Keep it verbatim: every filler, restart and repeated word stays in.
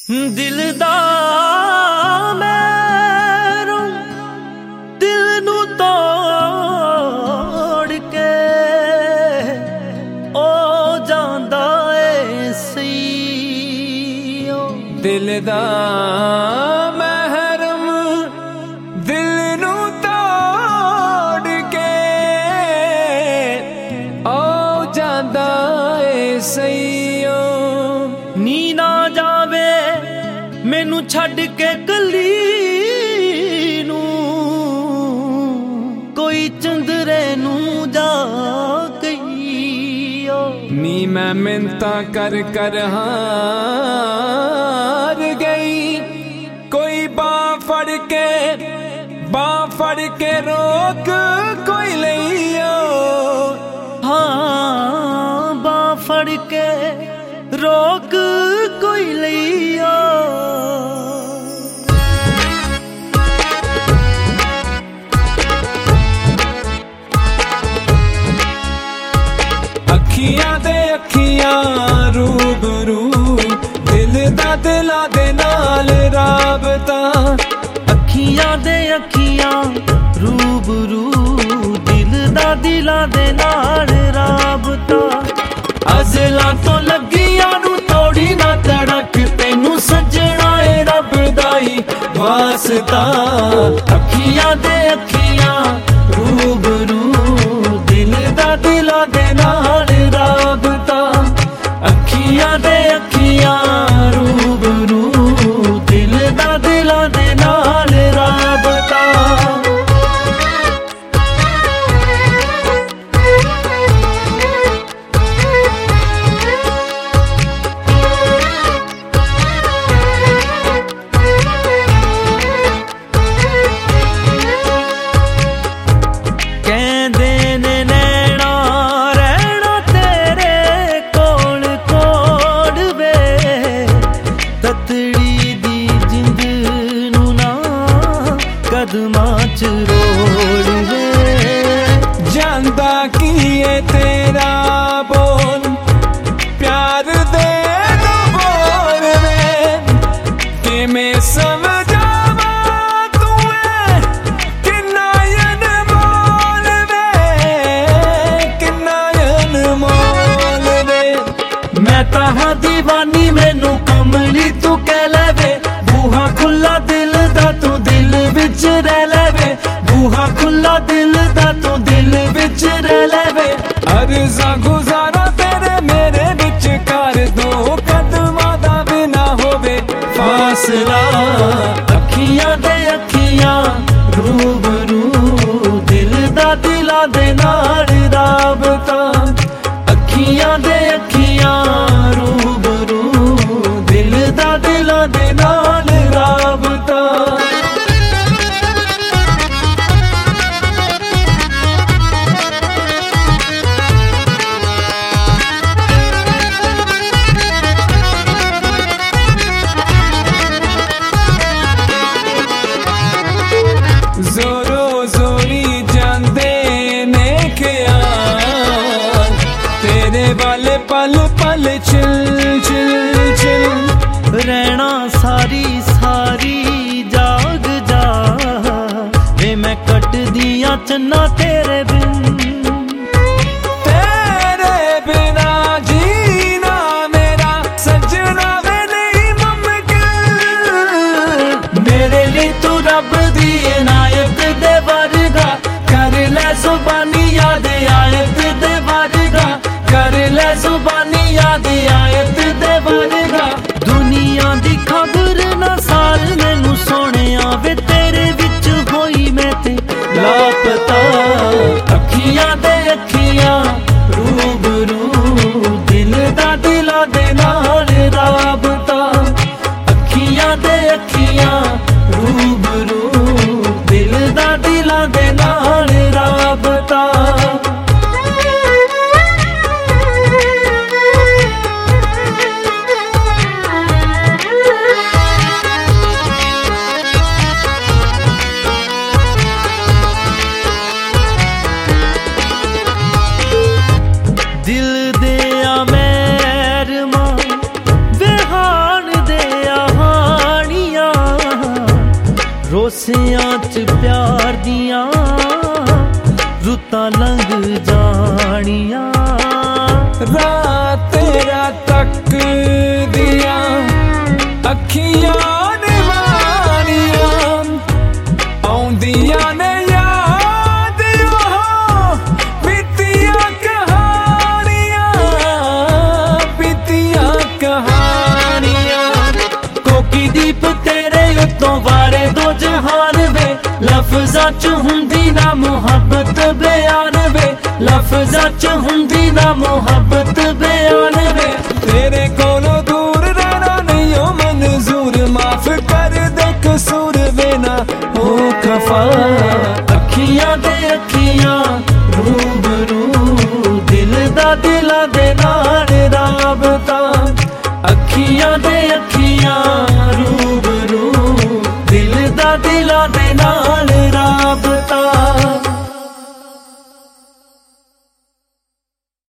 दिल दा मैरों दिल नू तोड़ के ओ जांदा ए सईओ। दिल दा महरम दिल नू तोड़ के ओ जांदा ए सईओ। नी ना जावे मैनू छड़ के कली नू कोई चंदरे नू जा कहियो। नी मैं मिन्नतां कर कर हार गई, कोई बां फड़ के बां फड़ के रोक कोई लियो। हाँ बां फड़ के रोक कोई लियो। अखियां दे अखियां रूबरू, दिल दा दिला दे नाल राबता। अखियां दे अखियां रूबरू, दिल दा दिला दे नाल राबता। अज़लां तो लगियां नू तोड़ी ना धड़क, तेनू सजना ए रब दा ही वास्ता। अखियां दे अखियां रूबरू, दिल दा दिला दे नाल राबता। अखियां दे अखियां रूबरू, दिल दा दिला दे नाल राबता। कदमां च रोड़ वे जांदा किए तेरा बोल, प्यार दे दो बोल वे कि मैं समझावा तू किन्ना अनमोल वे, किन्ना अनमोल वे। मैं ताहां दीवानी मैनू कमली तू कह लेवे, बूहा खुला दिल दा तू दिल विच रह लेवे। बूहा खुला दिल दा तू दिल विच रह लेवे। अर्ज़ा गुजारा तेरे मेरे विच कर दो, कदमां दा बिना होवे फासला। अखियां दे अखियां रूबरू, दिल दा दिला दे नाल राबता। अखियां दे अखियां रूबरू, दिल दा दिला दे नाल राबता। जोरो जोरी जांदे ने क्या तेरे वाले पल पल चिल चिल चिल। रहना सारी सारी जाग जा वे मैं कट दिया चन्ना तेरे बिन। तेरे बिना जीना मेरा सजना वे नहीं मुमकिन। मेरे लिए तू रब दी इनायत दे वर्गा, कर ले जुबानी याद आयत दे वर्गा। कर ले जुबानी याद आयत दे वर्गा। दुनिया दी खबर ना साल मैनू सोने वे तेरे विच होई मैं ते लापता। अखियां दे अखियां रूबरू, दिल दा दिला दे नाल राबता। अखियां दे अखियां रूबरू, दिल दा दिला दे नाल राबता। दिल दे आ मेर मां, बेहान दे आ किस्सियां च प्यार दियां रुतां लंघ जानियां। रात तेरा तक दिया अखियां निवानियां आउंदियां ने याद ओह बीतियां कहानियां बीतियां कहानियां। कोकी दीप तेरे उत्तों वारे दो जहान वे लफ्ज़ां च हुंदी ना मुहब्बत बयान वे लफ्ज़ां च हुंदी ना मुहब्बत बयान वे। तेरे कोलों दूर रहना नहीं हो मंजूर माफ कर दे कसूर वे ना हो खफा। अखियां दे अखियां रूबरू दिल दा दिलां दे नाल राबता। अखियां दे अखियां रूबरू दिल दा दिलां दे नाल राबता।